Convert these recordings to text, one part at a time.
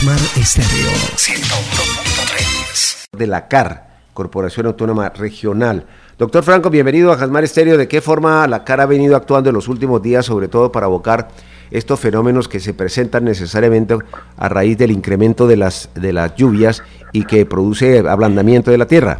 Smart Estéreo 101.3 de la CAR, Corporación Autónoma Regional. Doctor Franco, bienvenido a Smart Estéreo. ¿De qué forma la CAR ha venido actuando en los últimos días, sobre todo para abocar estos fenómenos que se presentan necesariamente a raíz del incremento de las lluvias y que produce ablandamiento de la tierra?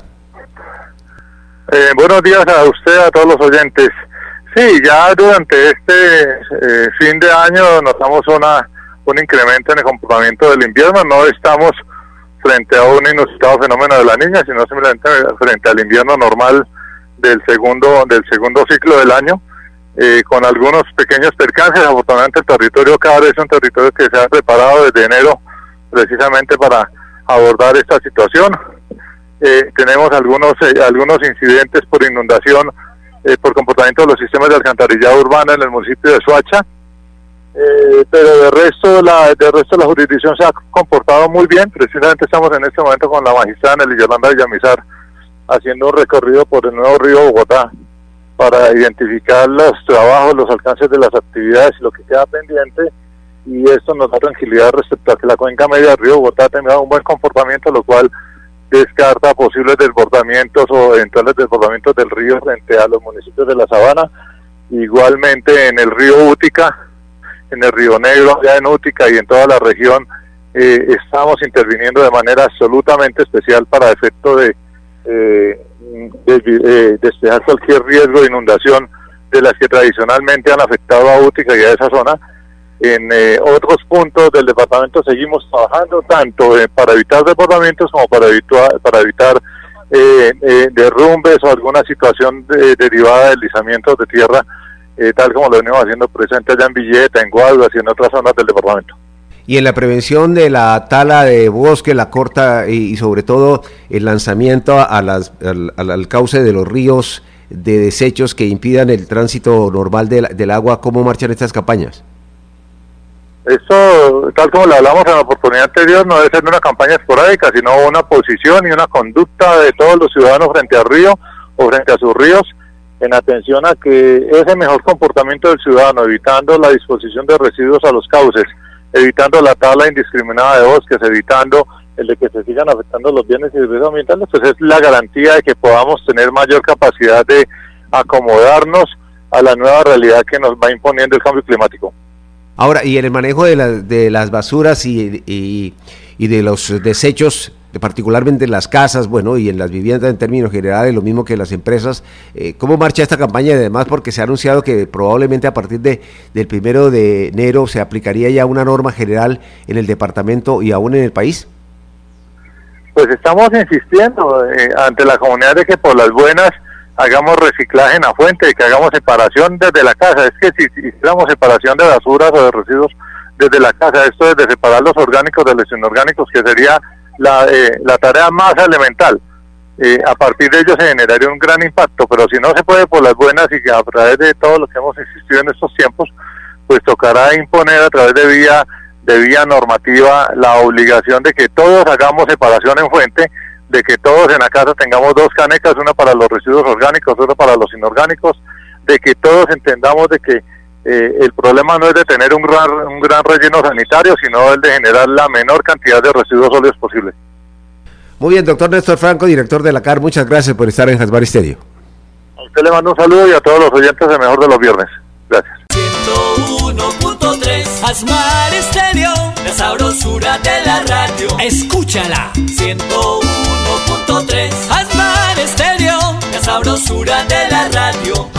Buenos días a usted, a todos los oyentes. Sí, ya durante este fin de año notamos un incremento en el comportamiento del invierno. No estamos frente a un inusitado fenómeno de la Niña, sino simplemente frente al invierno normal del segundo ciclo del año, con algunos pequeños percances. Afortunadamente el territorio cada vez es un territorio que se ha preparado desde enero precisamente para abordar esta situación. Tenemos algunos incidentes por inundación, por comportamiento de los sistemas de alcantarillado urbana en el municipio de Soacha, pero de resto la jurisdicción se ha comportado muy bien. Precisamente estamos en este momento con la magistrada Nelly Yolanda Villamizar haciendo un recorrido por el nuevo río Bogotá para identificar los trabajos, los alcances de las actividades y lo que queda pendiente, y esto nos da tranquilidad respecto a que la cuenca media del río Bogotá tenga un buen comportamiento, lo cual descarta posibles desbordamientos o eventuales desbordamientos del río frente a los municipios de la Sabana. Igualmente en el río Útica, en el río Negro, allá en Útica y en toda la región, estamos interviniendo de manera absolutamente especial para efecto de despejar cualquier riesgo de inundación de las que tradicionalmente han afectado a Útica y a esa zona. En otros puntos del departamento seguimos trabajando tanto para evitar desbordamientos como para evitar derrumbes o alguna situación derivada de deslizamientos de tierra, tal como lo venimos haciendo presente allá en Villeta, en Guaduas y en otras zonas del departamento. Y en la prevención de la tala de bosque, la corta y sobre todo el lanzamiento al cauce de los ríos de desechos que impidan el tránsito normal del agua, ¿cómo marchan estas campañas? Esto, tal como lo hablamos en la oportunidad anterior, no debe ser una campaña esporádica, sino una posición y una conducta de todos los ciudadanos frente al río o frente a sus ríos, en atención a que ese mejor comportamiento del ciudadano, evitando la disposición de residuos a los cauces, evitando la tala indiscriminada de bosques, evitando el de que se sigan afectando los bienes y servicios ambientales, pues es la garantía de que podamos tener mayor capacidad de acomodarnos a la nueva realidad que nos va imponiendo el cambio climático. Ahora, y en el manejo de las basuras y de los desechos, particularmente en las casas, bueno, y en las viviendas en términos generales, lo mismo que en las empresas, ¿cómo marcha esta campaña? Y además, porque se ha anunciado que probablemente a partir del 1 de enero se aplicaría ya una norma general en el departamento y aún en el país. Pues estamos insistiendo ante la comunidad de que por las buenas hagamos reciclaje en la fuente, que hagamos separación desde la casa. Es que si hiciéramos separación de basuras o de residuos desde la casa, esto es de separar los orgánicos de los inorgánicos, que sería la tarea más elemental. A partir de ello se generaría un gran impacto, pero si no se puede por las buenas y que a través de todo lo que hemos insistido en estos tiempos, pues tocará imponer a través de vía normativa la obligación de que todos hagamos separación en fuente, de que todos en la casa tengamos 2 canecas, una para los residuos orgánicos, otra para los inorgánicos, de que todos entendamos de que el problema no es de tener un gran relleno sanitario, sino el de generar la menor cantidad de residuos sólidos posible. Muy bien, doctor Néstor Franco, director de la CAR, muchas gracias por estar en Smart Estéreo. A usted le mando un saludo y a todos los oyentes el mejor de los viernes. Gracias. 101.3 Smart Estéreo, la sabrosura de la radio. Escúchala. 101.3 Smart Estéreo, la sabrosura de la radio.